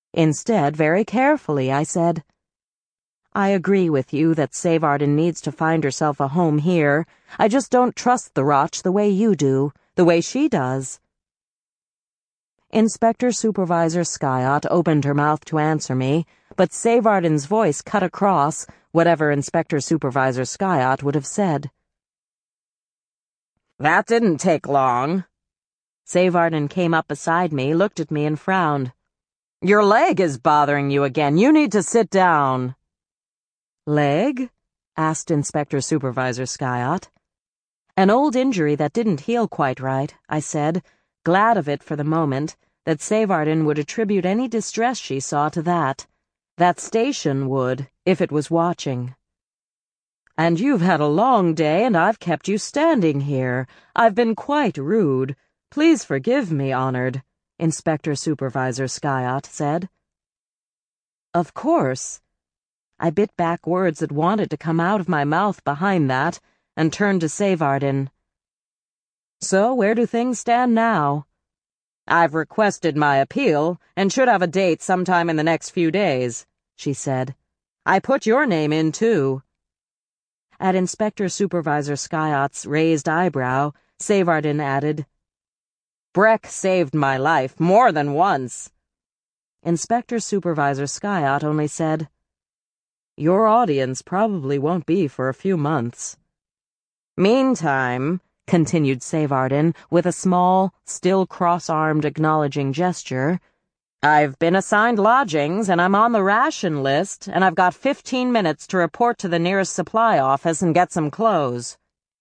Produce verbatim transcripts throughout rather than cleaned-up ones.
Instead, very carefully, I said, "I agree with you that Savardin needs to find herself a home here. I just don't trust the Roch the way you do, the way she does." Inspector Supervisor Skyott opened her mouth to answer me, but Savardin's voice cut across whatever Inspector Supervisor Skyott would have said. "That didn't take long." Savardin came up beside me, looked at me, and frowned. "Your leg is bothering you again. You need to sit down." "Leg?" asked Inspector Supervisor Skyott. "An old injury that didn't heal quite right," I said, glad of it for the moment, that Savardin would attribute any distress she saw to that. That station would, if it was watching. "And you've had a long day, and I've kept you standing here. I've been quite rude. Please forgive me, Honored," Inspector Supervisor Skyott said. "Of course." I bit back words that wanted to come out of my mouth behind that, and turned to Savardin. "So where do things stand now?" "I've requested my appeal, and should have a date sometime in the next few days," she said. "I put your name in, too." At Inspector Supervisor Skyott's raised eyebrow, Savardin added, "Breck saved my life more than once." Inspector Supervisor Skyott only said, "Your audience probably won't be for a few months." "Meantime," continued Savardin with a small, still cross-armed acknowledging gesture, "I've been assigned lodgings, and I'm on the ration list, and I've got fifteen minutes to report to the nearest supply office and get some clothes."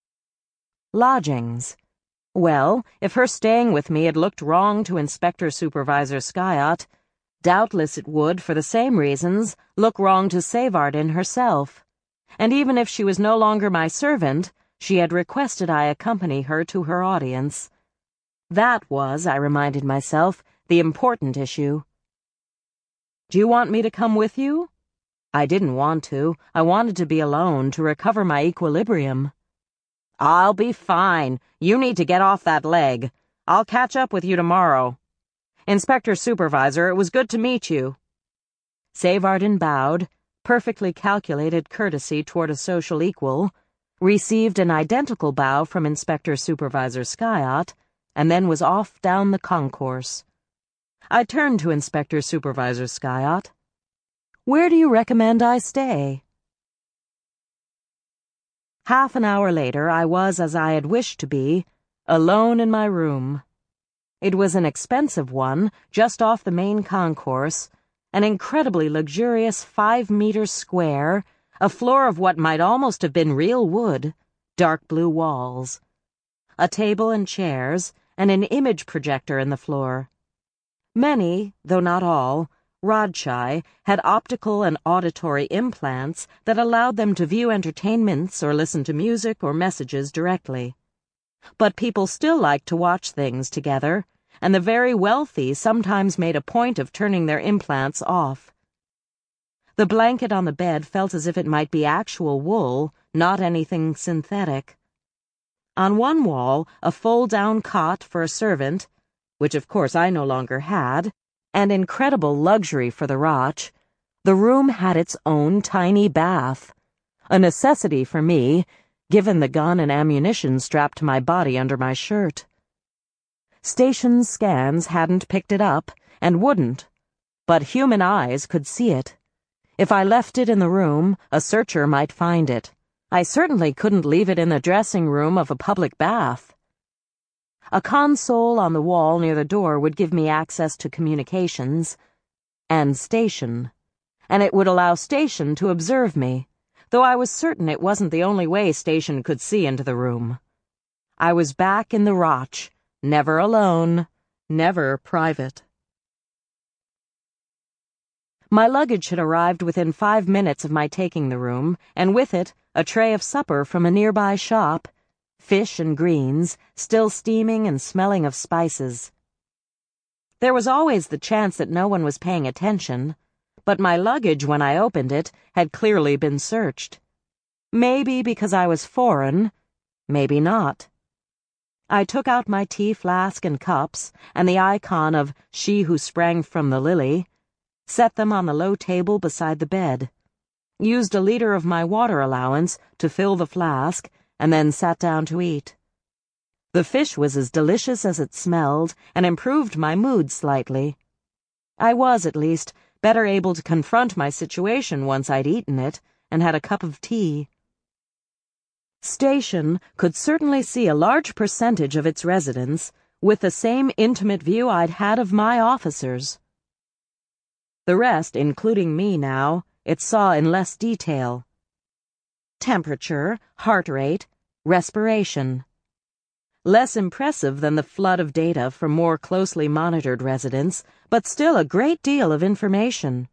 Lodgings. Well, if her staying with me had looked wrong to Inspector Supervisor Skyott, doubtless it would, for the same reasons, look wrong to Savardin herself. And even if she was no longer my servant, she had requested I accompany her to her audience. That was, I reminded myself, the important issue. "Do you want me to come with you?" I didn't want to. I wanted to be alone, to recover my equilibrium. "I'll be fine. You need to get off that leg. I'll catch up with you tomorrow. Inspector Supervisor, it was good to meet you." Savardin bowed, perfectly calculated courtesy toward a social equal, received an identical bow from Inspector Supervisor Skyott, and then was off down the concourse. I turned to Inspector Supervisor Skyott. "Where do you recommend I stay?" Half an hour later, I was, as I had wished to be, alone in my room. It was an expensive one, just off the main concourse, an incredibly luxurious five meters square, a floor of what might almost have been real wood, dark blue walls, a table and chairs, and an image projector in the floor. Many, though not all, Rodchai had optical and auditory implants that allowed them to view entertainments or listen to music or messages directly. But people still liked to watch things together, and the very wealthy sometimes made a point of turning their implants off. The blanket on the bed felt as if it might be actual wool, not anything synthetic. On one wall, a fold-down cot for a servant, which of course I no longer had, and incredible luxury for the Roch, the room had its own tiny bath, a necessity for me, given the gun and ammunition strapped to my body under my shirt. Station scans hadn't picked it up, and wouldn't, but human eyes could see it. If I left it in the room, a searcher might find it. I certainly couldn't leave it in the dressing room of a public bath. A console on the wall near the door would give me access to communications, and Station, and it would allow Station to observe me, though I was certain it wasn't the only way Station could see into the room. I was back in the Roch, never alone, never private. My luggage had arrived within five minutes of my taking the room, and with it, a tray of supper from a nearby shop, fish and greens, still steaming and smelling of spices. There was always the chance that no one was paying attention, but my luggage, when I opened it, had clearly been searched. Maybe because I was foreign, maybe not. I took out my tea flask and cups, and the icon of She Who Sprang from the Lily, set them on the low table beside the bed, used a liter of my water allowance to fill the flask, and then sat down to eat. The fish was as delicious as it smelled and improved my mood slightly. I was, at least, better able to confront my situation once I'd eaten it and had a cup of tea. Station could certainly see a large percentage of its residents with the same intimate view I'd had of my officers. The rest, including me now, it saw in less detail. Temperature, heart rate, respiration. Less impressive than the flood of data from more closely monitored residents, but still a great deal of information.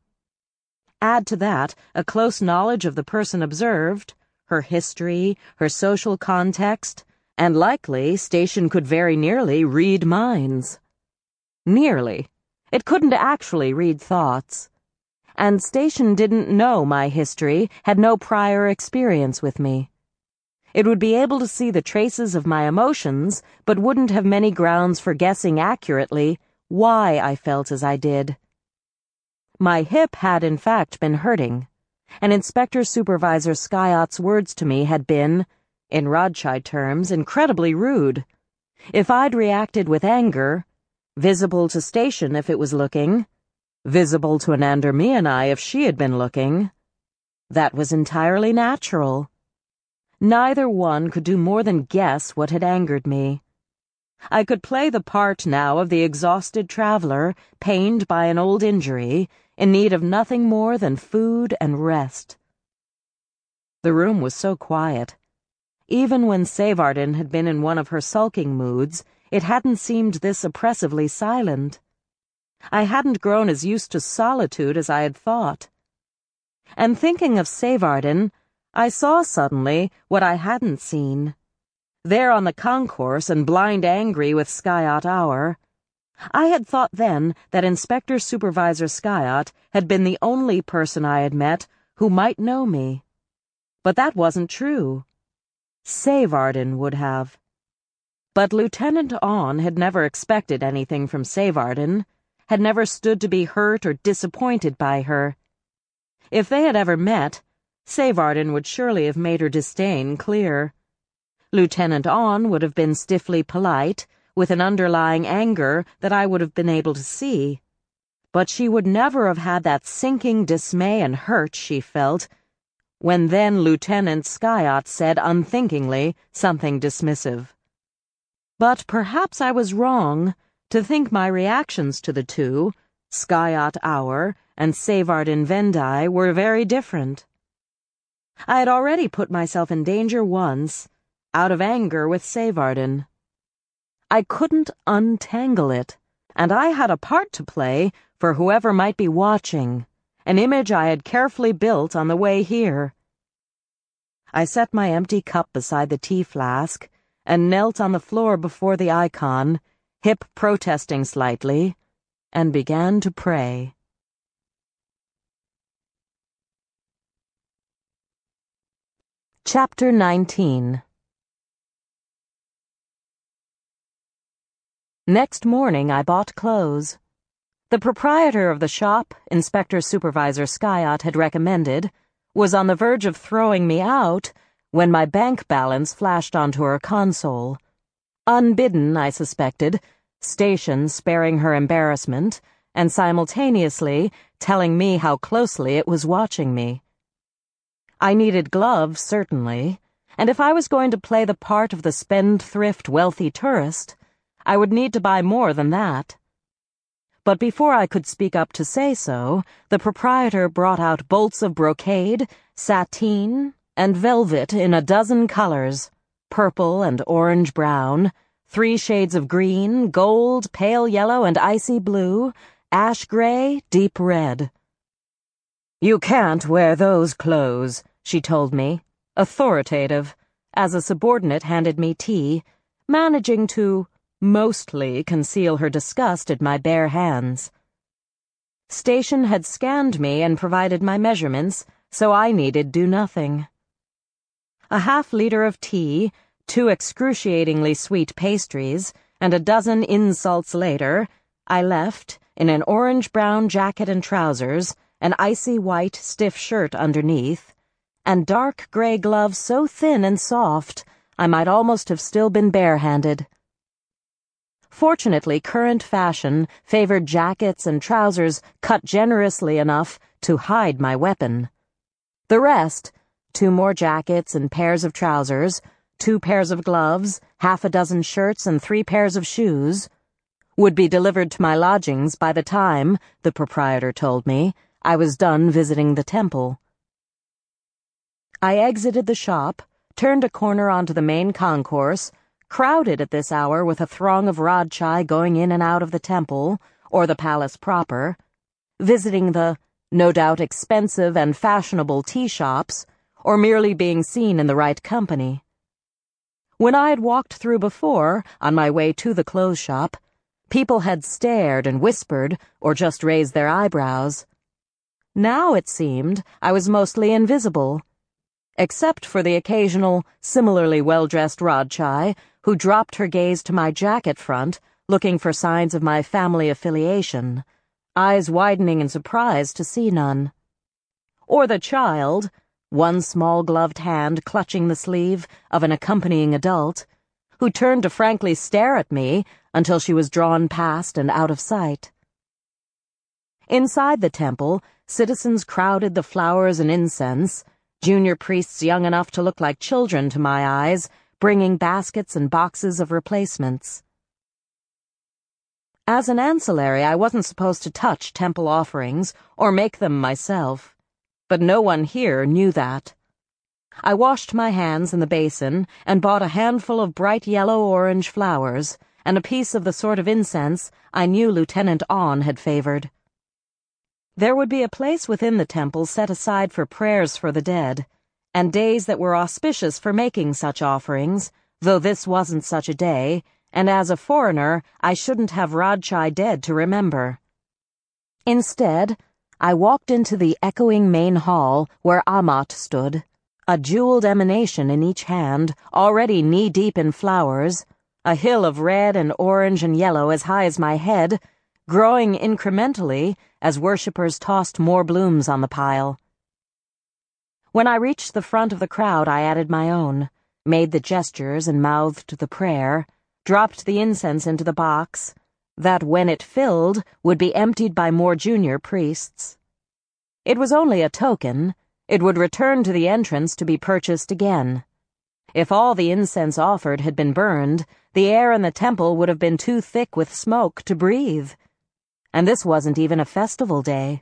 Add to that a close knowledge of the person observed, her history, her social context, and likely Station could very nearly read minds. Nearly. It couldn't actually read thoughts. And Station didn't know my history, had no prior experience with me. It would be able to see the traces of my emotions, but wouldn't have many grounds for guessing accurately why I felt as I did. My hip had in fact been hurting, and Inspector Supervisor Skyot's words to me had been, in Rodchide terms, incredibly rude. If I'd reacted with anger, visible to Station if it was looking, visible to Anandar Mianai if she had been looking, that was entirely natural. Neither one could do more than guess what had angered me. I could play the part now of the exhausted traveler, pained by an old injury, in need of nothing more than food and rest. The room was so quiet. Even when Savardin had been in one of her sulking moods, it hadn't seemed this oppressively silent. I hadn't grown as used to solitude as I had thought. And thinking of Savardin, I saw suddenly what I hadn't seen. There on the concourse and blind angry with Skyot Hour, I had thought then that Inspector Supervisor Skyot had been the only person I had met who might know me. But that wasn't true. Savardin would have. But Lieutenant Awn had never expected anything from Savardin, had never stood to be hurt or disappointed by her. If they had ever met, Savardin would surely have made her disdain clear. Lieutenant Awn would have been stiffly polite, with an underlying anger that I would have been able to see. But she would never have had that sinking dismay and hurt she felt when then Lieutenant Skyot said unthinkingly something dismissive. But perhaps I was wrong to think my reactions to the two, Skyot Hour and Savardin Vendai, were very different. I had already put myself in danger once, out of anger with Savardin. I couldn't untangle it, and I had a part to play for whoever might be watching, an image I had carefully built on the way here. I set my empty cup beside the tea flask and knelt on the floor before the icon, hip protesting slightly, and began to pray. Chapter nineteen. Next morning I bought clothes. The proprietor of the shop, Inspector Supervisor Skyot had recommended, was on the verge of throwing me out when my bank balance flashed onto her console. Unbidden, I suspected, Station sparing her embarrassment, and simultaneously telling me how closely it was watching me. I needed gloves, certainly, and if I was going to play the part of the spendthrift wealthy tourist, I would need to buy more than that. But before I could speak up to say so, the proprietor brought out bolts of brocade, sateen, and velvet in a dozen colors, purple and orange-brown, three shades of green, gold, pale yellow, and icy blue, ash gray, deep red. "You can't wear those clothes," she told me, authoritative, as a subordinate handed me tea, managing to mostly conceal her disgust at my bare hands. Station had scanned me and provided my measurements, so I needed do nothing. A half liter of tea, two excruciatingly sweet pastries, and a dozen insults later, I left, in an orange-brown jacket and trousers, an icy white stiff shirt underneath, and dark gray gloves so thin and soft I might almost have still been barehanded. Fortunately, current fashion favored jackets and trousers cut generously enough to hide my weapon. The rest, two more jackets and pairs of trousers, two pairs of gloves, half a dozen shirts, and three pairs of shoes, would be delivered to my lodgings by the time, the proprietor told me, I was done visiting the temple. I exited the shop, turned a corner onto the main concourse, crowded at this hour with a throng of Radchai going in and out of the temple, or the palace proper, visiting the, no doubt expensive and fashionable tea shops, or merely being seen in the right company. When I had walked through before, on my way to the clothes shop, people had stared and whispered, or just raised their eyebrows. Now, it seemed, I was mostly invisible, except for the occasional, similarly well-dressed Radchai, who dropped her gaze to my jacket front, looking for signs of my family affiliation, eyes widening in surprise to see none. Or the child, one small gloved hand clutching the sleeve of an accompanying adult, who turned to frankly stare at me until she was drawn past and out of sight. Inside the temple, citizens crowded the flowers and incense, junior priests young enough to look like children to my eyes, bringing baskets and boxes of replacements. As an ancillary, I wasn't supposed to touch temple offerings or make them myself, but no one here knew that. I washed my hands in the basin and bought a handful of bright yellow-orange flowers and a piece of the sort of incense I knew Lieutenant On had favored. There would be a place within the temple set aside for prayers for the dead, and days that were auspicious for making such offerings, though this wasn't such a day, and as a foreigner I shouldn't have Radchai dead to remember. Instead, I walked into the echoing main hall where Amat stood, a jeweled emanation in each hand, already knee-deep in flowers, a hill of red and orange and yellow as high as my head, growing incrementally as worshippers tossed more blooms on the pile. When I reached the front of the crowd, I added my own, made the gestures and mouthed the prayer, dropped the incense into the box, that when it filled would be emptied by more junior priests. It was only a token. It would return to the entrance to be purchased again. If all the incense offered had been burned, the air in the temple would have been too thick with smoke to breathe. And this wasn't even a festival day.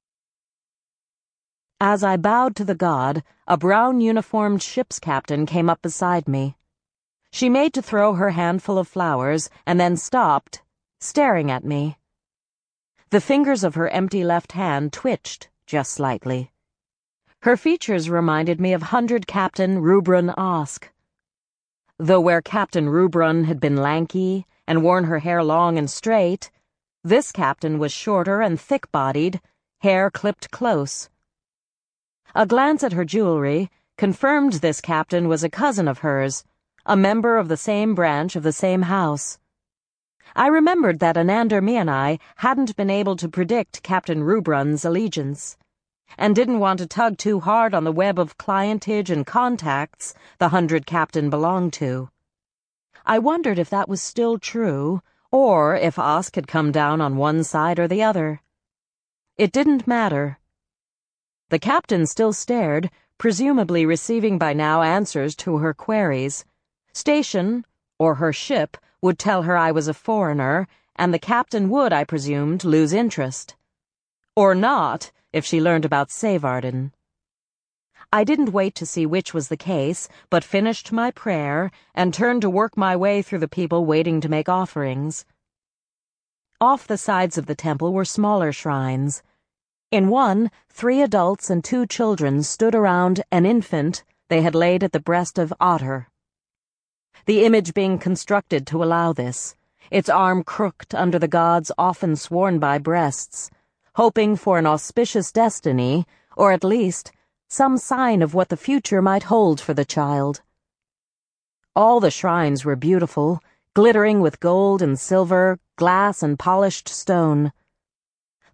As I bowed to the god, a brown-uniformed ship's captain came up beside me. She made to throw her handful of flowers and then stopped, staring at me. The fingers of her empty left hand twitched just slightly. Her features reminded me of Hundred Captain Rubrun Osk. Though where Captain Rubrun had been lanky and worn her hair long and straight, this captain was shorter and thick-bodied, hair clipped close. A glance at her jewelry confirmed this captain was a cousin of hers, a member of the same branch of the same house. I remembered that Anandar Mianai hadn't been able to predict Captain Rubrun's allegiance, and didn't want to tug too hard on the web of clientage and contacts the Hundred Captain belonged to. I wondered if that was still true, or if Osk had come down on one side or the other. It didn't matter. The captain still stared, presumably receiving by now answers to her queries. Station, or her ship, would tell her I was a foreigner, and the captain would, I presumed, lose interest. Or not, if she learned about Seyvarden. I didn't wait to see which was the case, but finished my prayer and turned to work my way through the people waiting to make offerings. Off the sides of the temple were smaller shrines. In one, three adults and two children stood around an infant they had laid at the breast of Otter. The image being constructed to allow this, its arm crooked under the god's often sworn-by breasts, hoping for an auspicious destiny, or at least some sign of what the future might hold for the child. All the shrines were beautiful, glittering with gold and silver, glass and polished stone.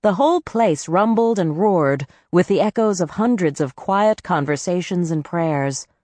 the whole place rumbled and roared with the echoes of hundreds of quiet conversations and prayers.